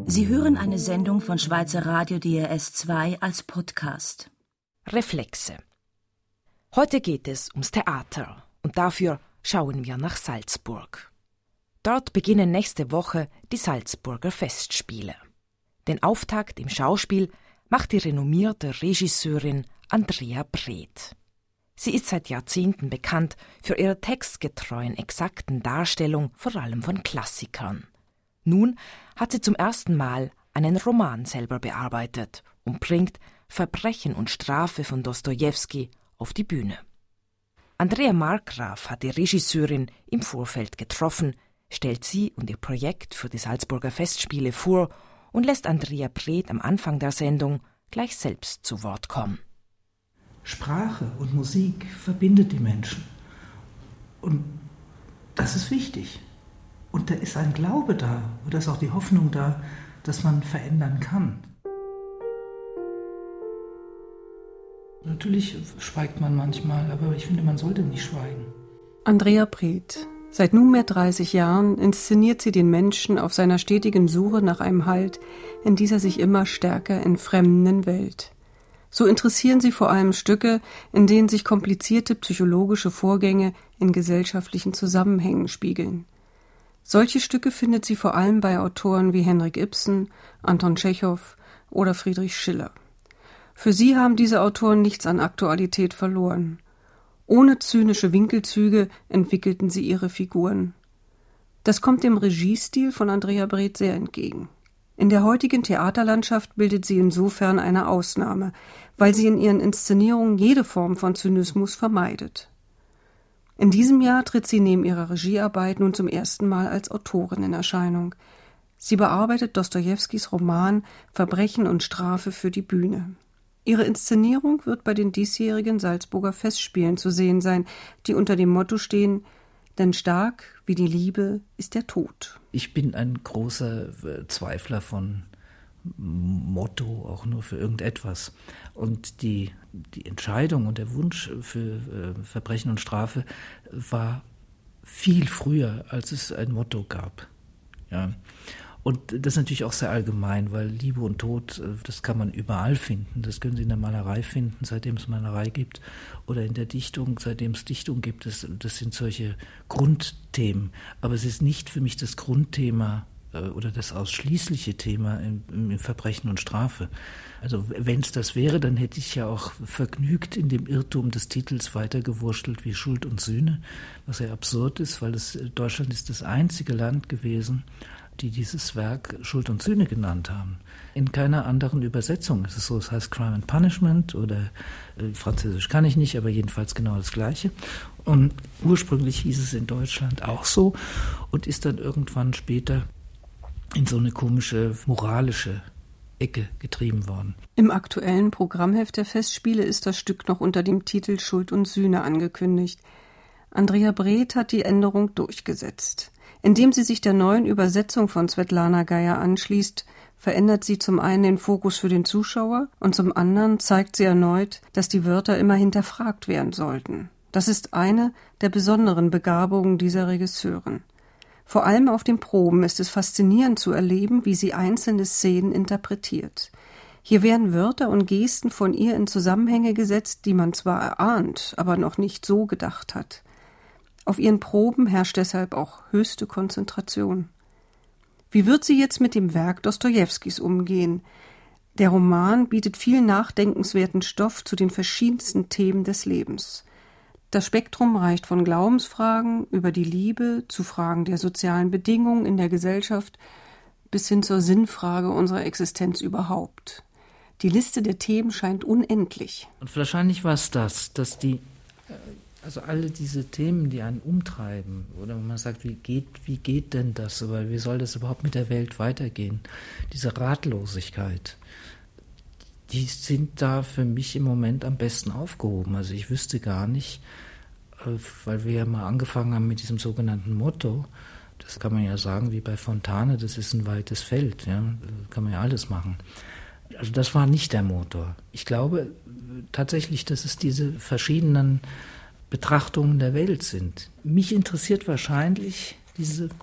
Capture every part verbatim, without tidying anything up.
Sie hören eine Sendung von Schweizer Radio D R S zwei als Podcast. Reflexe. Heute geht es ums Theater und dafür schauen wir nach Salzburg. Dort beginnen nächste Woche die Salzburger Festspiele. Den Auftakt im Schauspiel macht die renommierte Regisseurin Andrea Breth. Sie ist seit Jahrzehnten bekannt für ihre textgetreuen, exakten Darstellung vor allem von Klassikern. Nun hat sie zum ersten Mal einen Roman selber bearbeitet und bringt Verbrechen und Strafe von Dostojewski auf die Bühne. Andrea Markgraf hat die Regisseurin im Vorfeld getroffen, stellt sie und ihr Projekt für die Salzburger Festspiele vor und lässt Andrea Breth am Anfang der Sendung gleich selbst zu Wort kommen. Sprache und Musik verbindet die Menschen. Und das ist wichtig. Und da ist ein Glaube da, oder ist auch die Hoffnung da, dass man verändern kann. Natürlich schweigt man manchmal, aber ich finde, man sollte nicht schweigen. Andrea Breth. Seit nunmehr dreißig Jahren inszeniert sie den Menschen auf seiner stetigen Suche nach einem Halt in dieser sich immer stärker entfremdenden Welt. So interessieren sie vor allem Stücke, in denen sich komplizierte psychologische Vorgänge in gesellschaftlichen Zusammenhängen spiegeln. Solche Stücke findet sie vor allem bei Autoren wie Henrik Ibsen, Anton Tschechow oder Friedrich Schiller. Für sie haben diese Autoren nichts an Aktualität verloren. Ohne zynische Winkelzüge entwickelten sie ihre Figuren. Das kommt dem Regiestil von Andrea Breth sehr entgegen. In der heutigen Theaterlandschaft bildet sie insofern eine Ausnahme, weil sie in ihren Inszenierungen jede Form von Zynismus vermeidet. In diesem Jahr tritt sie neben ihrer Regiearbeit nun zum ersten Mal als Autorin in Erscheinung. Sie bearbeitet Dostojewskis Roman Verbrechen und Strafe für die Bühne. Ihre Inszenierung wird bei den diesjährigen Salzburger Festspielen zu sehen sein, die unter dem Motto stehen: Denn stark wie die Liebe ist der Tod. Ich bin ein großer Zweifler von Motto, auch nur für irgendetwas. Und die, die Entscheidung und der Wunsch für äh, Verbrechen und Strafe war viel früher, als es ein Motto gab. Ja. Und das ist natürlich auch sehr allgemein, weil Liebe und Tod, das kann man überall finden. Das können Sie in der Malerei finden, seitdem es Malerei gibt, oder in der Dichtung, seitdem es Dichtung gibt. Das, das sind solche Grundthemen. Aber es ist nicht für mich das Grundthema oder das ausschließliche Thema im, im Verbrechen und Strafe. Also wenn es das wäre, dann hätte ich ja auch vergnügt in dem Irrtum des Titels weitergewurschtelt wie Schuld und Sühne, was ja absurd ist, weil es, Deutschland ist das einzige Land gewesen, die dieses Werk Schuld und Sühne genannt haben. In keiner anderen Übersetzung ist es so, es heißt Crime and Punishment oder äh, Französisch kann ich nicht, aber jedenfalls genau das Gleiche. Und ursprünglich hieß es in Deutschland auch so und ist dann irgendwann später in so eine komische moralische Ecke getrieben worden. Im aktuellen Programmheft der Festspiele ist das Stück noch unter dem Titel Schuld und Sühne angekündigt. Andrea Breth hat die Änderung durchgesetzt. Indem sie sich der neuen Übersetzung von Svetlana Geier anschließt, verändert sie zum einen den Fokus für den Zuschauer und zum anderen zeigt sie erneut, dass die Wörter immer hinterfragt werden sollten. Das ist eine der besonderen Begabungen dieser Regisseurin. Vor allem auf den Proben ist es faszinierend zu erleben, wie sie einzelne Szenen interpretiert. Hier werden Wörter und Gesten von ihr in Zusammenhänge gesetzt, die man zwar erahnt, aber noch nicht so gedacht hat. Auf ihren Proben herrscht deshalb auch höchste Konzentration. Wie wird sie jetzt mit dem Werk Dostojewskis umgehen? Der Roman bietet viel nachdenkenswerten Stoff zu den verschiedensten Themen des Lebens. Das Spektrum reicht von Glaubensfragen über die Liebe zu Fragen der sozialen Bedingungen in der Gesellschaft bis hin zur Sinnfrage unserer Existenz überhaupt. Die Liste der Themen scheint unendlich. Und wahrscheinlich war es das, dass die Also alle diese Themen, die einen umtreiben, oder man sagt, wie geht, wie geht denn das, oder wie soll das überhaupt mit der Welt weitergehen? Diese Ratlosigkeit, die sind da für mich im Moment am besten aufgehoben. Also ich wüsste gar nicht, weil wir ja mal angefangen haben mit diesem sogenannten Motto, das kann man ja sagen wie bei Fontane, das ist ein weites Feld, ja, da kann man ja alles machen. Also das war nicht der Motor. Ich glaube tatsächlich, dass es diese verschiedenen Betrachtungen der Welt sind. Mich interessiert wahrscheinlich diese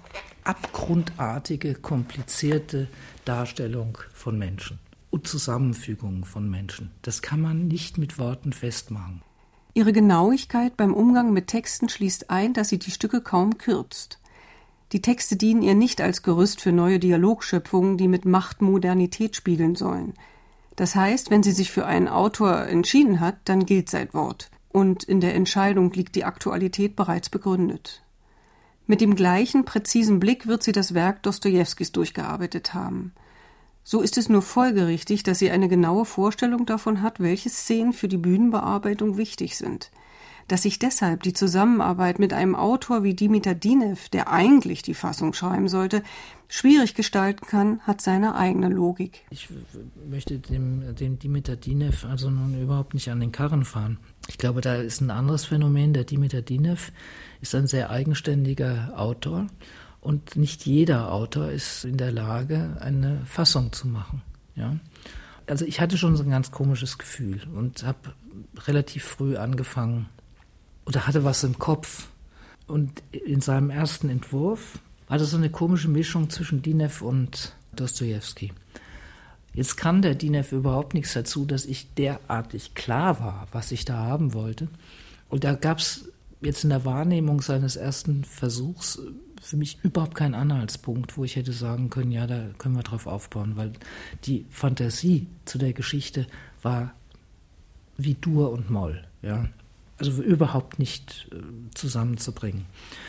abgrundartige, komplizierte Darstellung von Menschen und Zusammenfügungen von Menschen. Das kann man nicht mit Worten festmachen. Ihre Genauigkeit beim Umgang mit Texten schließt ein, dass sie die Stücke kaum kürzt. Die Texte dienen ihr nicht als Gerüst für neue Dialogschöpfungen, die mit Macht Modernität spiegeln sollen. Das heißt, wenn sie sich für einen Autor entschieden hat, dann gilt sein Wort. Und in der Entscheidung liegt die Aktualität bereits begründet. Mit dem gleichen präzisen Blick wird sie das Werk Dostojewskis durchgearbeitet haben. So ist es nur folgerichtig, dass sie eine genaue Vorstellung davon hat, welche Szenen für die Bühnenbearbeitung wichtig sind. Dass sich deshalb die Zusammenarbeit mit einem Autor wie Dimitar Dinev, der eigentlich die Fassung schreiben sollte, schwierig gestalten kann, hat seine eigene Logik. Ich möchte dem, dem Dimitar Dinev also nun überhaupt nicht an den Karren fahren. Ich glaube, da ist ein anderes Phänomen. Der Dimitar Dinev ist ein sehr eigenständiger Autor und nicht jeder Autor ist in der Lage, eine Fassung zu machen. Ja? Also ich hatte schon so ein ganz komisches Gefühl und habe relativ früh angefangen, oder hatte was im Kopf. Und in seinem ersten Entwurf war das so eine komische Mischung zwischen Dinev und Dostojewski. Jetzt kann der Dinev überhaupt nichts dazu, dass ich derartig klar war, was ich da haben wollte. Und da gab es jetzt in der Wahrnehmung seines ersten Versuchs für mich überhaupt keinen Anhaltspunkt, wo ich hätte sagen können, ja, da können wir drauf aufbauen, weil die Fantasie zu der Geschichte war wie Dur und Moll, ja. Also überhaupt nicht äh, zusammenzubringen.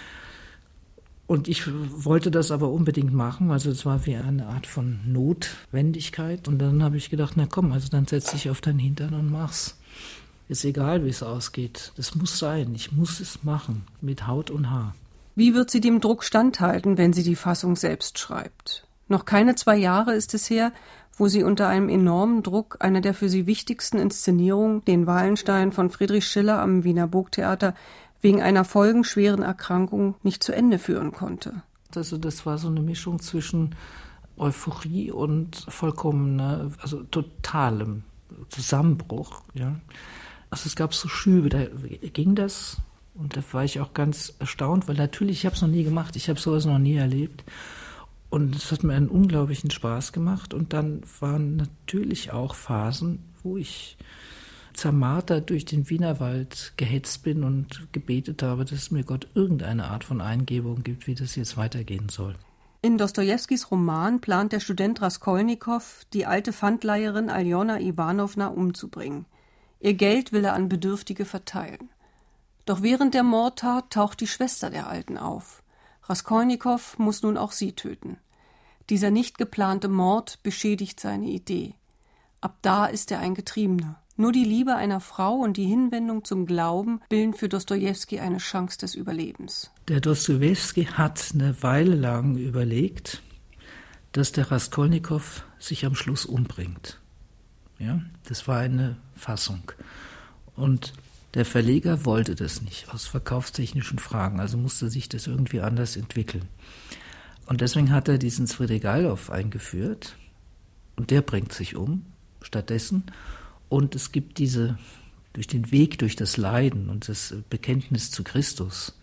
Und ich wollte das aber unbedingt machen, also es war wie eine Art von Notwendigkeit. Und dann habe ich gedacht, na komm, also dann setz dich auf deinen Hintern und mach's. Ist egal, wie es ausgeht. Das muss sein, ich muss es machen, mit Haut und Haar. Wie wird sie dem Druck standhalten, wenn sie die Fassung selbst schreibt? Noch keine zwei Jahre ist es her, wo sie unter einem enormen Druck eine der für sie wichtigsten Inszenierungen, den Wallenstein von Friedrich Schiller am Wiener Burgtheater, wegen einer folgenschweren Erkrankung nicht zu Ende führen konnte. Also das war so eine Mischung zwischen Euphorie und vollkommener, also totalem Zusammenbruch. Ja. Also es gab so Schübe, da ging das und da war ich auch ganz erstaunt, weil natürlich, ich habe es noch nie gemacht, ich habe sowas noch nie erlebt. Und es hat mir einen unglaublichen Spaß gemacht. Und dann waren natürlich auch Phasen, wo ich zermartert durch den Wienerwald gehetzt bin und gebetet habe, dass es mir Gott irgendeine Art von Eingebung gibt, wie das jetzt weitergehen soll. In Dostojewskis Roman plant der Student Raskolnikow, die alte Pfandleiherin Aljona Iwanowna umzubringen. Ihr Geld will er an Bedürftige verteilen. Doch während der Mordtat taucht die Schwester der Alten auf. Raskolnikow muss nun auch sie töten. Dieser nicht geplante Mord beschädigt seine Idee. Ab da ist er ein Getriebener. Nur die Liebe einer Frau und die Hinwendung zum Glauben bilden für Dostojewski eine Chance des Überlebens. Der Dostojewski hat eine Weile lang überlegt, dass der Raskolnikow sich am Schluss umbringt. Ja, das war eine Fassung. Und der Verleger wollte das nicht, aus verkaufstechnischen Fragen, also musste sich das irgendwie anders entwickeln. Und deswegen hat er diesen Svidrigailov eingeführt und der bringt sich um stattdessen. Und es gibt diese, durch den Weg, durch das Leiden und das Bekenntnis zu Christus,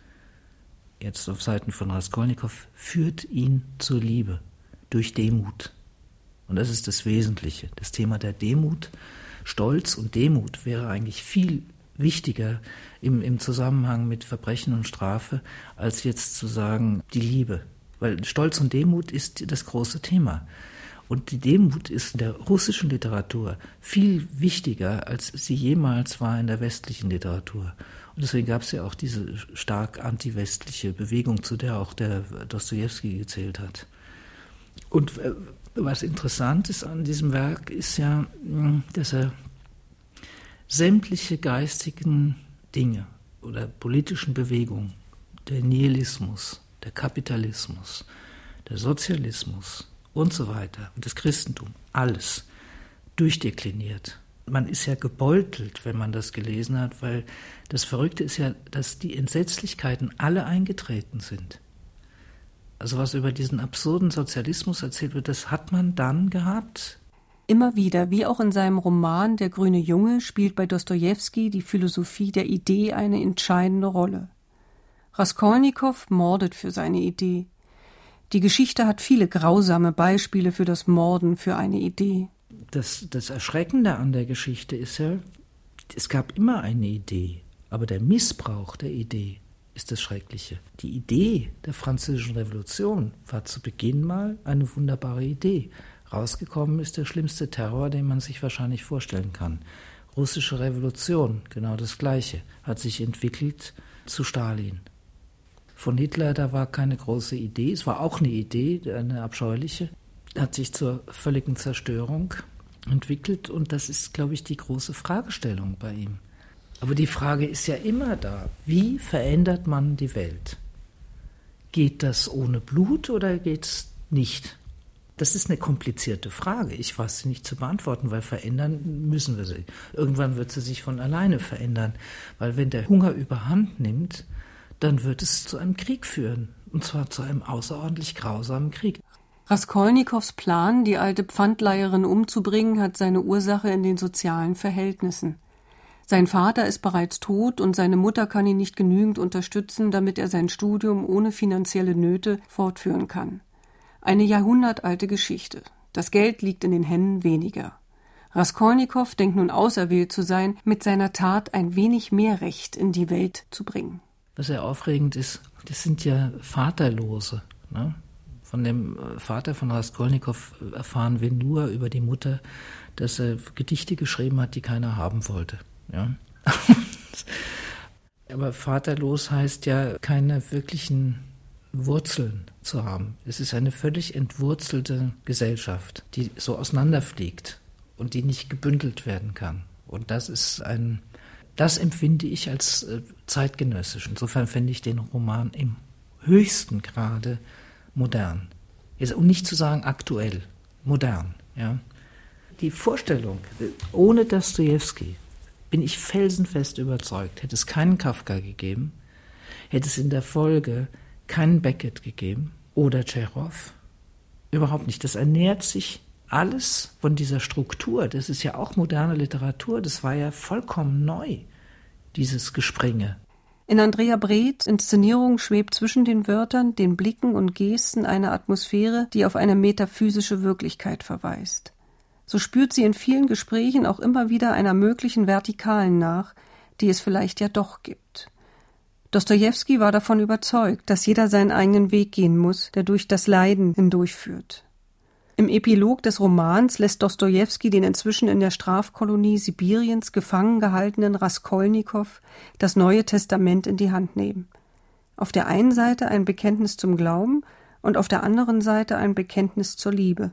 jetzt auf Seiten von Raskolnikow, führt ihn zur Liebe durch Demut. Und das ist das Wesentliche, das Thema der Demut. Stolz und Demut wäre eigentlich viel wichtiger im, im Zusammenhang mit Verbrechen und Strafe, als jetzt zu sagen, die Liebe. Weil Stolz und Demut ist das große Thema. Und die Demut ist in der russischen Literatur viel wichtiger, als sie jemals war in der westlichen Literatur. Und deswegen gab es ja auch diese stark antiwestliche Bewegung, zu der auch der Dostojewski gezählt hat. Und was interessant ist an diesem Werk, ist ja, dass er sämtliche geistigen Dinge oder politischen Bewegungen, der Nihilismus, der Kapitalismus, der Sozialismus und so weiter und das Christentum, alles durchdekliniert. Man ist ja gebeutelt, wenn man das gelesen hat, weil das Verrückte ist ja, dass die Entsetzlichkeiten alle eingetreten sind. Also was über diesen absurden Sozialismus erzählt wird, das hat man dann gehabt. Immer wieder, wie auch in seinem Roman Der grüne Junge, spielt bei Dostojewski die Philosophie der Idee eine entscheidende Rolle. Raskolnikow mordet für seine Idee. Die Geschichte hat viele grausame Beispiele für das Morden für eine Idee. Das, das Erschreckende an der Geschichte ist ja, es gab immer eine Idee, aber der Missbrauch der Idee ist das Schreckliche. Die Idee der Französischen Revolution war zu Beginn mal eine wunderbare Idee. Rausgekommen ist der schlimmste Terror, den man sich wahrscheinlich vorstellen kann. Russische Revolution, genau das Gleiche, hat sich entwickelt zu Stalin. Von Hitler, da war keine große Idee, es war auch eine Idee, eine abscheuliche, hat sich zur völligen Zerstörung entwickelt und das ist, glaube ich, die große Fragestellung bei ihm. Aber die Frage ist ja immer da, wie verändert man die Welt? Geht das ohne Blut oder geht es nicht? Das ist eine komplizierte Frage. Ich weiß sie nicht zu beantworten, weil verändern müssen wir sie. Irgendwann wird sie sich von alleine verändern, weil wenn der Hunger überhand nimmt, dann wird es zu einem Krieg führen, und zwar zu einem außerordentlich grausamen Krieg. Raskolnikows Plan, die alte Pfandleiherin umzubringen, hat seine Ursache in den sozialen Verhältnissen. Sein Vater ist bereits tot und seine Mutter kann ihn nicht genügend unterstützen, damit er sein Studium ohne finanzielle Nöte fortführen kann. Eine jahrhundertalte Geschichte. Das Geld liegt in den Händen weniger. Raskolnikow denkt nun auserwählt zu sein, mit seiner Tat ein wenig mehr Recht in die Welt zu bringen. Was sehr aufregend ist, das sind ja Vaterlose. Ne? Von dem Vater von Raskolnikow erfahren wir nur über die Mutter, dass er Gedichte geschrieben hat, die keiner haben wollte. Ja? Aber vaterlos heißt ja keine wirklichen Wurzeln zu haben. Es ist eine völlig entwurzelte Gesellschaft, die so auseinanderfliegt und die nicht gebündelt werden kann. Und das ist ein, das empfinde ich als äh, zeitgenössisch. Insofern finde ich den Roman im höchsten Grade modern. Jetzt, um nicht zu sagen aktuell, modern. Ja. Die Vorstellung, ohne Dostojewski, bin ich felsenfest überzeugt, hätte es keinen Kafka gegeben, hätte es in der Folge keinen Beckett gegeben oder Tschechow. Überhaupt nicht. Das ernährt sich alles von dieser Struktur. Das ist ja auch moderne Literatur. Das war ja vollkommen neu, dieses Gespringe. In Andrea Breths Inszenierung schwebt zwischen den Wörtern, den Blicken und Gesten eine Atmosphäre, die auf eine metaphysische Wirklichkeit verweist. So spürt sie in vielen Gesprächen auch immer wieder einer möglichen Vertikalen nach, die es vielleicht ja doch gibt. Dostojewski war davon überzeugt, dass jeder seinen eigenen Weg gehen muss, der durch das Leiden hindurchführt. Im Epilog des Romans lässt Dostojewski den inzwischen in der Strafkolonie Sibiriens gefangen gehaltenen Raskolnikow das Neue Testament in die Hand nehmen. Auf der einen Seite ein Bekenntnis zum Glauben und auf der anderen Seite ein Bekenntnis zur Liebe.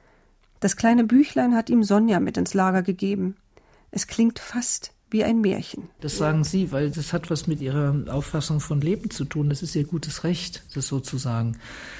Das kleine Büchlein hat ihm Sonja mit ins Lager gegeben. Es klingt fast wie ein Märchen. Das sagen Sie, weil das hat was mit Ihrer Auffassung von Leben zu tun. Das ist Ihr gutes Recht, das so zu sagen.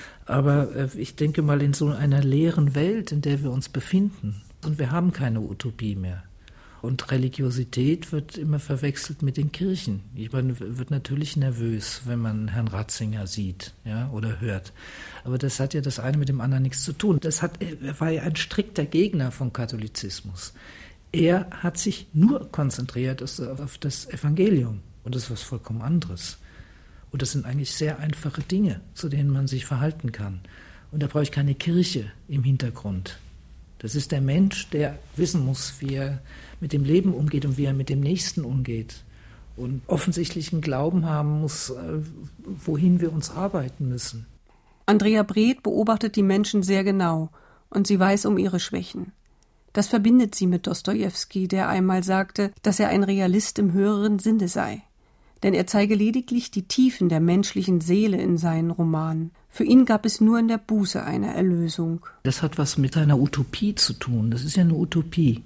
Aber äh, ich denke mal, in so einer leeren Welt, in der wir uns befinden, und wir haben keine Utopie mehr. Und Religiosität wird immer verwechselt mit den Kirchen. Ich meine, wird natürlich nervös, wenn man Herrn Ratzinger sieht, ja, oder hört. Aber das hat ja das eine mit dem anderen nichts zu tun. Das hat, er war ja ein strikter Gegner von Katholizismus. Er hat sich nur konzentriert auf das Evangelium. Und das ist was vollkommen anderes. Und das sind eigentlich sehr einfache Dinge, zu denen man sich verhalten kann. Und da brauche ich keine Kirche im Hintergrund. Das ist der Mensch, der wissen muss, wie er mit dem Leben umgeht und wie er mit dem Nächsten umgeht. Und offensichtlichen Glauben haben muss, wohin wir uns arbeiten müssen. Andrea Breth beobachtet die Menschen sehr genau und sie weiß um ihre Schwächen. Das verbindet sie mit Dostojewski, der einmal sagte, dass er ein Realist im höheren Sinne sei. Denn er zeige lediglich die Tiefen der menschlichen Seele in seinen Romanen. Für ihn gab es nur in der Buße eine Erlösung. Das hat was mit einer Utopie zu tun. Das ist ja eine Utopie.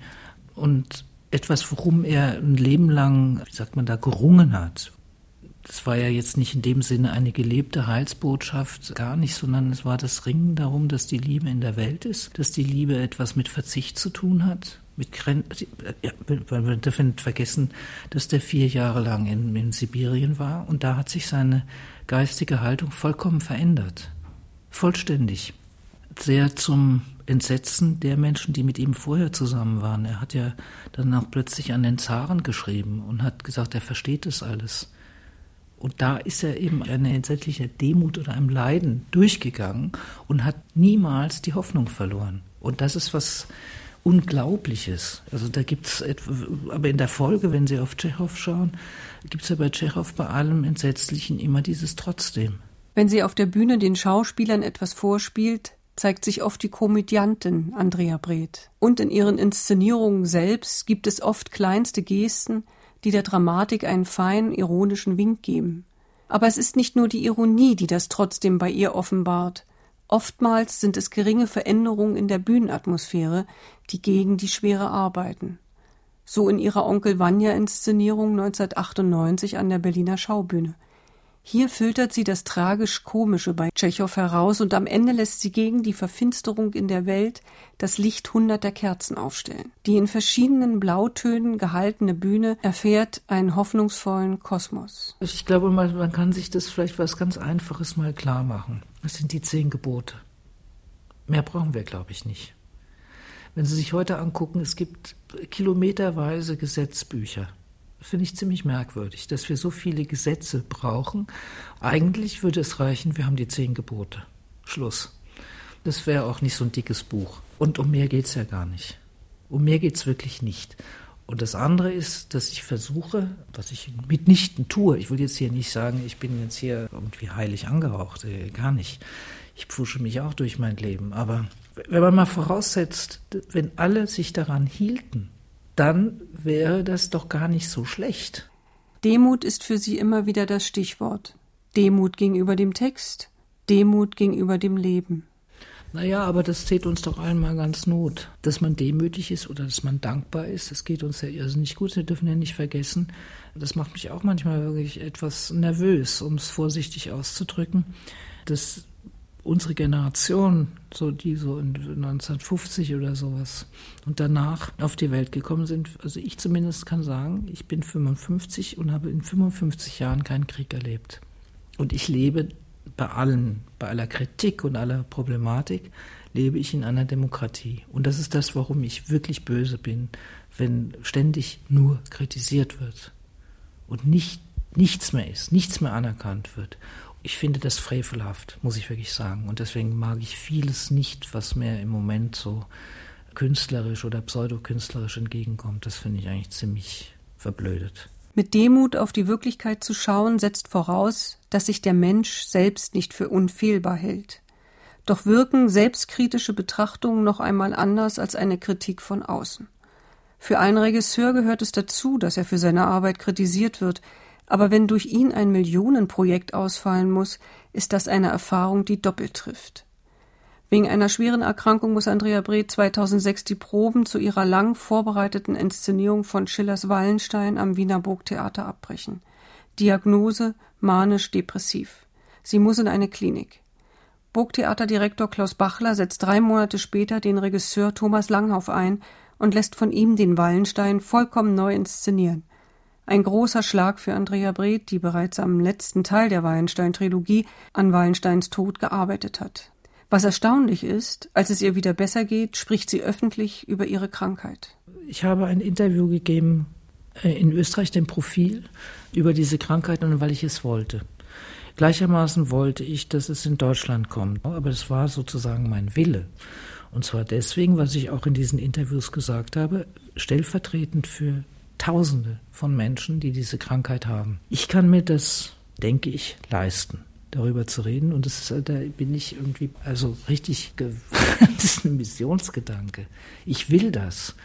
Und etwas, worum er ein Leben lang, wie sagt man da, gerungen hat. Das war ja jetzt nicht in dem Sinne eine gelebte Heilsbotschaft, gar nicht, sondern es war das Ringen darum, dass die Liebe in der Welt ist, dass die Liebe etwas mit Verzicht zu tun hat. Mit Gren- ja, wir dürfen nicht vergessen, dass der vier Jahre lang in, in Sibirien war und da hat sich seine geistige Haltung vollkommen verändert. Vollständig. Sehr zum Entsetzen der Menschen, die mit ihm vorher zusammen waren. Er hat ja dann auch plötzlich an den Zaren geschrieben und hat gesagt, er versteht das alles. Und da ist er eben eine entsetzliche Demut oder einem Leiden durchgegangen und hat niemals die Hoffnung verloren. Und das ist was Unglaubliches. Also da gibt's etwa, aber in der Folge, wenn Sie auf Tschechow schauen, gibt es ja bei Tschechow bei allem Entsetzlichen immer dieses Trotzdem. Wenn sie auf der Bühne den Schauspielern etwas vorspielt, zeigt sich oft die Komödiantin Andrea Breth. Und in ihren Inszenierungen selbst gibt es oft kleinste Gesten, die der Dramatik einen feinen, ironischen Wink geben. Aber es ist nicht nur die Ironie, die das trotzdem bei ihr offenbart. Oftmals sind es geringe Veränderungen in der Bühnenatmosphäre, die gegen die Schwere arbeiten. So in ihrer Onkel-Vanya-Inszenierung neunzehnhundertachtundneunzig an der Berliner Schaubühne. Hier filtert sie das tragisch-komische bei Tschechow heraus und am Ende lässt sie gegen die Verfinsterung in der Welt das Licht hunderter Kerzen aufstellen. Die in verschiedenen Blautönen gehaltene Bühne erfährt einen hoffnungsvollen Kosmos. Ich glaube, man, man kann sich das vielleicht was ganz Einfaches mal klar machen. Das sind die zehn Gebote. Mehr brauchen wir, glaube ich, nicht. Wenn Sie sich heute angucken, es gibt kilometerweise Gesetzbücher. Finde ich ziemlich merkwürdig, dass wir so viele Gesetze brauchen. Eigentlich würde es reichen, wir haben die zehn Gebote. Schluss. Das wäre auch nicht so ein dickes Buch. Und um mehr geht es ja gar nicht. Um mehr geht es wirklich nicht. Und das andere ist, dass ich versuche, was ich mitnichten tue. Ich will jetzt hier nicht sagen, ich bin jetzt hier irgendwie heilig angehaucht. Gar nicht. Ich pfusche mich auch durch mein Leben. Aber wenn man mal voraussetzt, wenn alle sich daran hielten, dann wäre das doch gar nicht so schlecht. Demut ist für sie immer wieder das Stichwort. Demut gegenüber dem Text, Demut gegenüber dem Leben. Naja, aber das tät uns doch allen mal ganz Not. Dass man demütig ist oder dass man dankbar ist, das geht uns ja irrsinnig gut. Wir dürfen ja nicht vergessen, das macht mich auch manchmal wirklich etwas nervös, um es vorsichtig auszudrücken, dass unsere Generation, so die so in neunzehnhundertfünfzig oder sowas und danach auf die Welt gekommen sind, also ich zumindest kann sagen, ich bin fünfundfünfzig und habe in fünfundfünfzig Jahren keinen Krieg erlebt. Und ich lebe bei allen, bei aller Kritik und aller Problematik, lebe ich in einer Demokratie. Und das ist das, warum ich wirklich böse bin, wenn ständig nur kritisiert wird und nicht, nichts mehr ist, nichts mehr anerkannt wird. Ich finde das frevelhaft, muss ich wirklich sagen. Und deswegen mag ich vieles nicht, was mir im Moment so künstlerisch oder pseudokünstlerisch entgegenkommt. Das finde ich eigentlich ziemlich verblödet. Mit Demut auf die Wirklichkeit zu schauen, setzt voraus, dass sich der Mensch selbst nicht für unfehlbar hält. Doch wirken selbstkritische Betrachtungen noch einmal anders als eine Kritik von außen. Für einen Regisseur gehört es dazu, dass er für seine Arbeit kritisiert wird, aber wenn durch ihn ein Millionenprojekt ausfallen muss, ist das eine Erfahrung, die doppelt trifft. Wegen einer schweren Erkrankung muss Andrea Breth zweitausendsechs die Proben zu ihrer lang vorbereiteten Inszenierung von Schillers Wallenstein am Wiener Burgtheater abbrechen. Diagnose manisch-depressiv. Sie muss in eine Klinik. Burgtheaterdirektor Klaus Bachler setzt drei Monate später den Regisseur Thomas Langhoff ein und lässt von ihm den Wallenstein vollkommen neu inszenieren. Ein großer Schlag für Andrea Breth, die bereits am letzten Teil der Wallenstein-Trilogie an Wallensteins Tod gearbeitet hat. Was erstaunlich ist, als es ihr wieder besser geht, spricht sie öffentlich über ihre Krankheit. Ich habe ein Interview gegeben in Österreich, dem Profil, über diese Krankheit, und weil ich es wollte. Gleichermaßen wollte ich, dass es in Deutschland kommt, aber es war sozusagen mein Wille. Und zwar deswegen, was ich auch in diesen Interviews gesagt habe, stellvertretend für Tausende von Menschen, die diese Krankheit haben. Ich kann mir das, denke ich, leisten, darüber zu reden. Und das ist, da bin ich irgendwie, also richtig, das ist ein Missionsgedanke. Ich will das,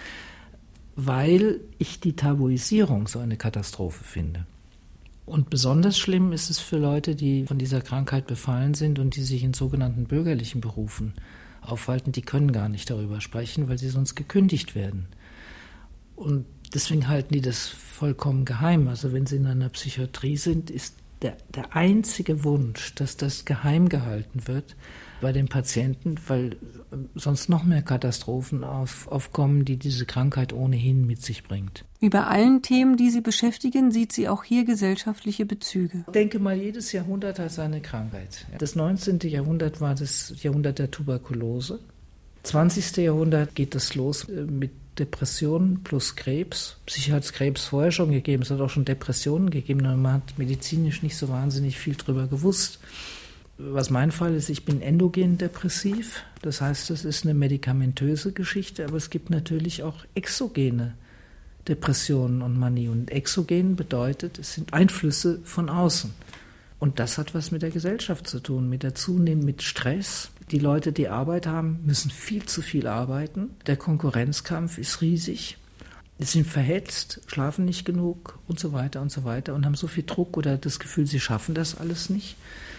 weil ich die Tabuisierung so eine Katastrophe finde. Und besonders schlimm ist es für Leute, die von dieser Krankheit befallen sind und die sich in sogenannten bürgerlichen Berufen aufhalten. Die können gar nicht darüber sprechen, weil sie sonst gekündigt werden. Und deswegen halten die das vollkommen geheim. Also wenn sie in einer Psychiatrie sind, ist der, der einzige Wunsch, dass das geheim gehalten wird bei den Patienten, weil sonst noch mehr Katastrophen auf, aufkommen, die diese Krankheit ohnehin mit sich bringt. Wie bei allen Themen, die sie beschäftigen, sieht sie auch hier gesellschaftliche Bezüge. Ich denke mal, jedes Jahrhundert hat seine Krankheit. Das neunzehnte Jahrhundert war das Jahrhundert der Tuberkulose. zwanzigsten Jahrhundert geht es los mit Depressionen plus Krebs. Sicher hat es Krebs vorher schon gegeben, es hat auch schon Depressionen gegeben, aber man hat medizinisch nicht so wahnsinnig viel drüber gewusst. Was mein Fall ist, ich bin endogen depressiv, das heißt, das ist eine medikamentöse Geschichte, aber es gibt natürlich auch exogene Depressionen und Manie. Und exogen bedeutet, es sind Einflüsse von außen. Und das hat was mit der Gesellschaft zu tun, mit der zunehmend mit Stress. Die Leute, die Arbeit haben, müssen viel zu viel arbeiten. Der Konkurrenzkampf ist riesig. Sie sind verhetzt, schlafen nicht genug und so weiter und so weiter und haben so viel Druck oder das Gefühl, sie schaffen das alles nicht.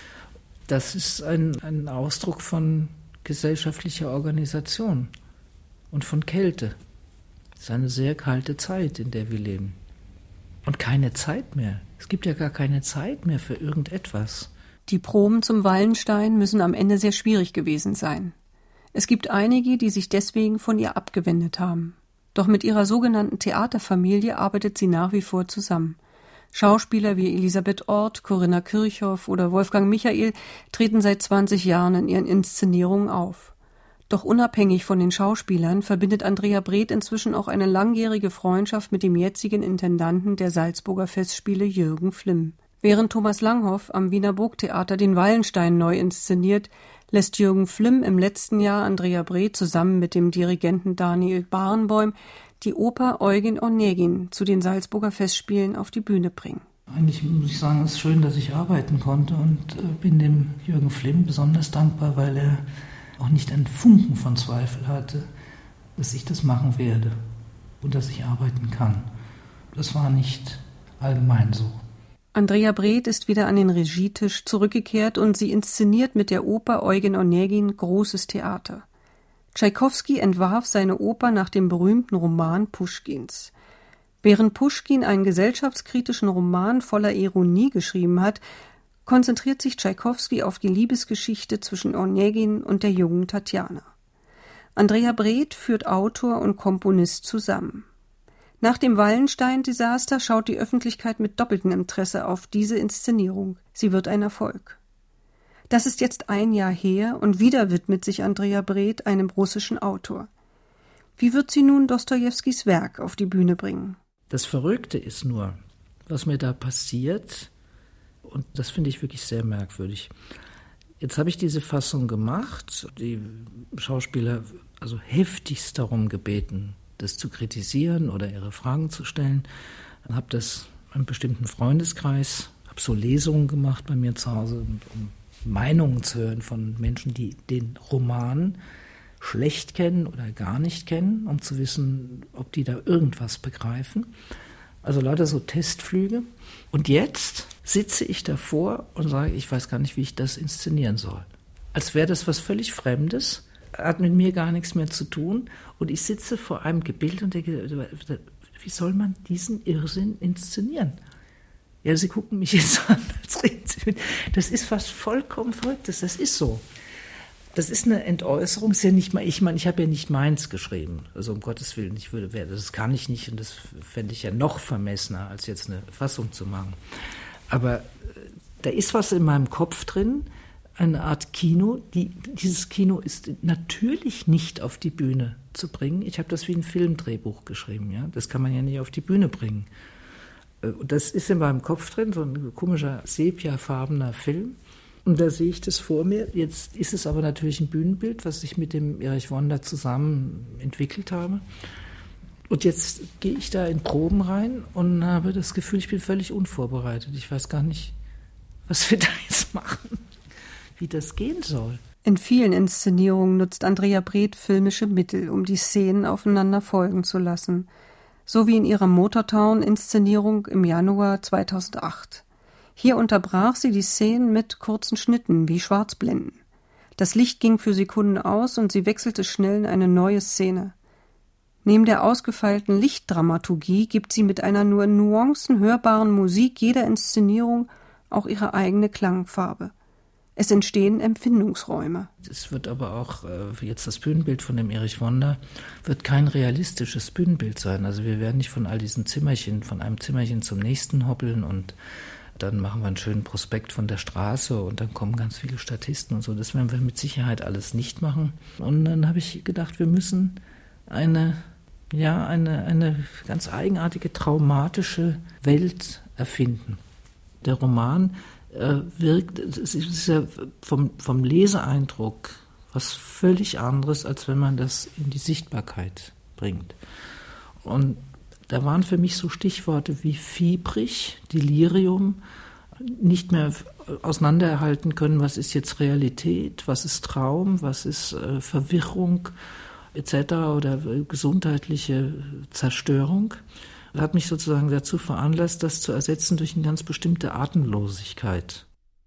Das ist ein, ein Ausdruck von gesellschaftlicher Organisation und von Kälte. Es ist eine sehr kalte Zeit, in der wir leben. Und keine Zeit mehr. Es gibt ja gar keine Zeit mehr für irgendetwas. Die Proben zum Wallenstein müssen am Ende sehr schwierig gewesen sein. Es gibt einige, die sich deswegen von ihr abgewendet haben. Doch mit ihrer sogenannten Theaterfamilie arbeitet sie nach wie vor zusammen. Schauspieler wie Elisabeth Orth, Corinna Kirchhoff oder Wolfgang Michael treten seit zwanzig Jahren in ihren Inszenierungen auf. Doch unabhängig von den Schauspielern verbindet Andrea Breth inzwischen auch eine langjährige Freundschaft mit dem jetzigen Intendanten der Salzburger Festspiele Jürgen Flimm. Während Thomas Langhoff am Wiener Burgtheater den Wallenstein neu inszeniert, lässt Jürgen Flimm im letzten Jahr Andrea Breth zusammen mit dem Dirigenten Daniel Barenboim die Oper Eugen Onegin zu den Salzburger Festspielen auf die Bühne bringen. Eigentlich muss ich sagen, es ist schön, dass ich arbeiten konnte und äh, bin dem Jürgen Flimm besonders dankbar, weil er auch nicht einen Funken von Zweifel hatte, dass ich das machen werde und dass ich arbeiten kann. Das war nicht allgemein so. Andrea Breth ist wieder an den Regietisch zurückgekehrt und sie inszeniert mit der Oper Eugen Onegin großes Theater. Tschaikowski entwarf seine Oper nach dem berühmten Roman Puschkins. Während Puschkin einen gesellschaftskritischen Roman voller Ironie geschrieben hat, konzentriert sich Tschaikowski auf die Liebesgeschichte zwischen Onegin und der jungen Tatjana. Andrea Breth führt Autor und Komponist zusammen. Nach dem Wallenstein-Desaster schaut die Öffentlichkeit mit doppeltem Interesse auf diese Inszenierung. Sie wird ein Erfolg. Das ist jetzt ein Jahr her und wieder widmet sich Andrea Breth einem russischen Autor. Wie wird sie nun Dostojewskis Werk auf die Bühne bringen? Das Verrückte ist nur, was mir da passiert, und das finde ich wirklich sehr merkwürdig. Jetzt habe ich diese Fassung gemacht, die Schauspieler also heftigst darum gebeten, das zu kritisieren oder ihre Fragen zu stellen. Dann habe das einem bestimmten Freundeskreis, habe so Lesungen gemacht bei mir zu Hause, um Meinungen zu hören von Menschen, die den Roman schlecht kennen oder gar nicht kennen, um zu wissen, ob die da irgendwas begreifen. Also lauter so Testflüge. Und jetzt sitze ich davor und sage, ich weiß gar nicht, wie ich das inszenieren soll. Als wäre das was völlig Fremdes, hat mit mir gar nichts mehr zu tun. Und ich sitze vor einem Gebild und denke, wie soll man diesen Irrsinn inszenieren? Ja, Sie gucken mich jetzt an, als reden Sie mit. Das ist was vollkommen Verrücktes, das ist so. Das ist eine Entäußerung, ist ja nicht mal, ich meine, ich habe ja nicht meins geschrieben, also um Gottes Willen, ich würde, das kann ich nicht und das fände ich ja noch vermessener, als jetzt eine Fassung zu machen. Aber da ist was in meinem Kopf drin, eine Art Kino, die, dieses Kino ist natürlich nicht auf die Bühne zu bringen. Ich habe das wie ein Filmdrehbuch geschrieben, ja, das kann man ja nicht auf die Bühne bringen. Das ist in meinem Kopf drin, so ein komischer sepiafarbener Film. Und da sehe ich das vor mir. Jetzt ist es aber natürlich ein Bühnenbild, was ich mit dem Erich Wonder zusammen entwickelt habe. Und jetzt gehe ich da in Proben rein und habe das Gefühl, ich bin völlig unvorbereitet. Ich weiß gar nicht, was wir da jetzt machen, wie das gehen soll. In vielen Inszenierungen nutzt Andrea Breth filmische Mittel, um die Szenen aufeinander folgen zu lassen. So wie in ihrer Motortown-Inszenierung im Januar zweitausendacht. Hier unterbrach sie die Szenen mit kurzen Schnitten wie Schwarzblenden. Das Licht ging für Sekunden aus und sie wechselte schnell in eine neue Szene. Neben der ausgefeilten Lichtdramaturgie gibt sie mit einer nur in Nuancen hörbaren Musik jeder Inszenierung auch ihre eigene Klangfarbe. Es entstehen Empfindungsräume. Es wird aber auch, äh, jetzt das Bühnenbild von dem Erich Wonder, wird kein realistisches Bühnenbild sein. Also wir werden nicht von all diesen Zimmerchen, von einem Zimmerchen zum nächsten hoppeln und dann machen wir einen schönen Prospekt von der Straße und dann kommen ganz viele Statisten und so. Das werden wir mit Sicherheit alles nicht machen. Und dann habe ich gedacht, wir müssen eine, ja, eine, eine ganz eigenartige, traumatische Welt erfinden. Der Roman äh, wirkt, es ist ja vom, vom Leseeindruck was völlig anderes, als wenn man das in die Sichtbarkeit bringt. Und da waren für mich so Stichworte wie fiebrig, Delirium, nicht mehr auseinanderhalten können, was ist jetzt Realität, was ist Traum, was ist äh, Verwirrung et cetera oder äh, gesundheitliche Zerstörung. Das hat mich sozusagen dazu veranlasst, das zu ersetzen durch eine ganz bestimmte Atemlosigkeit.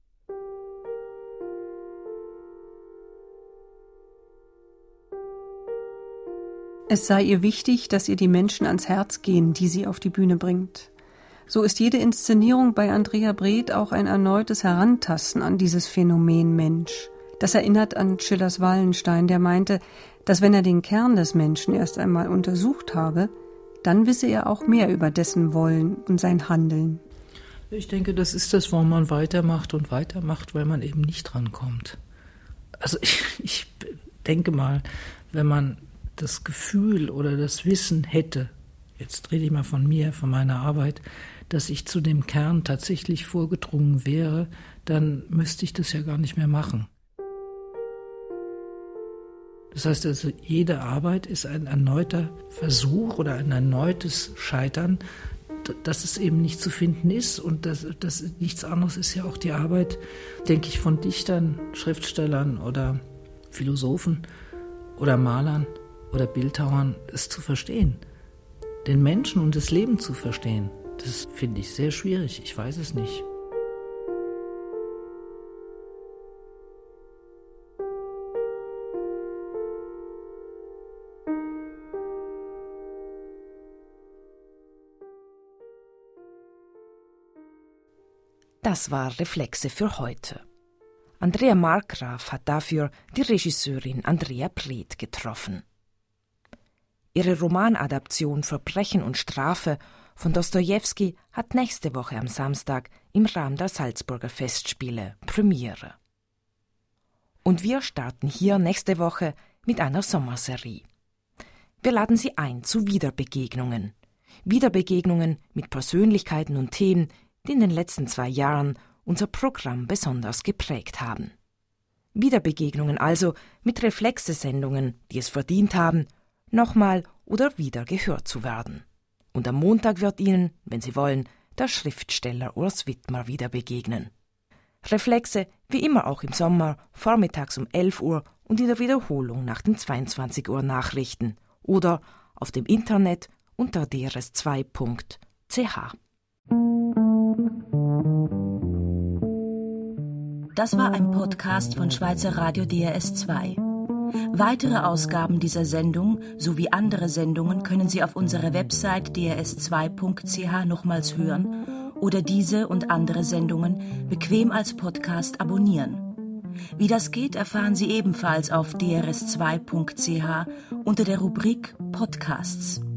Es sei ihr wichtig, dass ihr die Menschen ans Herz gehen, die sie auf die Bühne bringt. So ist jede Inszenierung bei Andrea Breth auch ein erneutes Herantasten an dieses Phänomen Mensch. Das erinnert an Schillers Wallenstein, der meinte, dass wenn er den Kern des Menschen erst einmal untersucht habe, dann wisse er auch mehr über dessen Wollen und sein Handeln. Ich denke, das ist das, warum man weitermacht und weitermacht, weil man eben nicht drankommt. Also ich, ich denke mal, wenn man das Gefühl oder das Wissen hätte, jetzt rede ich mal von mir, von meiner Arbeit, dass ich zu dem Kern tatsächlich vorgedrungen wäre, dann müsste ich das ja gar nicht mehr machen. Das heißt also, jede Arbeit ist ein erneuter Versuch oder ein erneutes Scheitern, dass es eben nicht zu finden ist. Und das, das nichts anderes ist ja auch die Arbeit, denke ich, von Dichtern, Schriftstellern oder Philosophen oder Malern oder Bildhauern, es zu verstehen. Den Menschen und das Leben zu verstehen, das finde ich sehr schwierig. Ich weiß es nicht. Das war Reflexe für heute. Andrea Markgraf hat dafür die Regisseurin Andrea Breth getroffen. Ihre Romanadaption Verbrechen und Strafe von Dostojewski hat nächste Woche am Samstag im Rahmen der Salzburger Festspiele Premiere. Und wir starten hier nächste Woche mit einer Sommerserie. Wir laden Sie ein zu Wiederbegegnungen. Wiederbegegnungen mit Persönlichkeiten und Themen, die in den letzten zwei Jahren unser Programm besonders geprägt haben. Wiederbegegnungen also mit Reflexe-Sendungen, die es verdient haben, nochmal oder wieder gehört zu werden. Und am Montag wird Ihnen, wenn Sie wollen, der Schriftsteller Urs Widmer wieder begegnen. Reflexe, wie immer auch im Sommer, vormittags um elf Uhr und in der Wiederholung nach den zweiundzwanzig Uhr Nachrichten oder auf dem Internet unter d r s zwei punkt c h. Das war ein Podcast von Schweizer Radio D R S zwei. Weitere Ausgaben dieser Sendung sowie andere Sendungen können Sie auf unserer Website d r s zwei punkt c h nochmals hören oder diese und andere Sendungen bequem als Podcast abonnieren. Wie das geht, erfahren Sie ebenfalls auf d r s zwei punkt c h unter der Rubrik Podcasts.